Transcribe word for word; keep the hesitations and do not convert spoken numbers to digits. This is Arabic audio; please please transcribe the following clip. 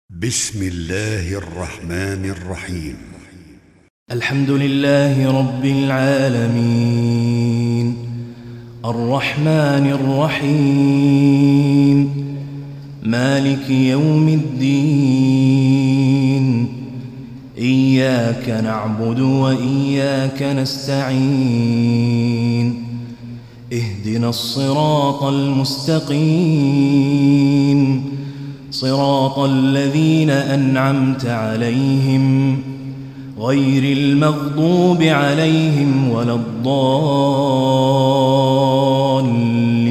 بسم الله الرحمن الرحيم. الحمد لله رب العالمين الرحمن الرحيم مالك يوم الدين إياك نعبد وإياك نستعين اهدنا الصراط المستقيم صراط الذين أنعمت عليهم غير المغضوب عليهم ولا الضالين.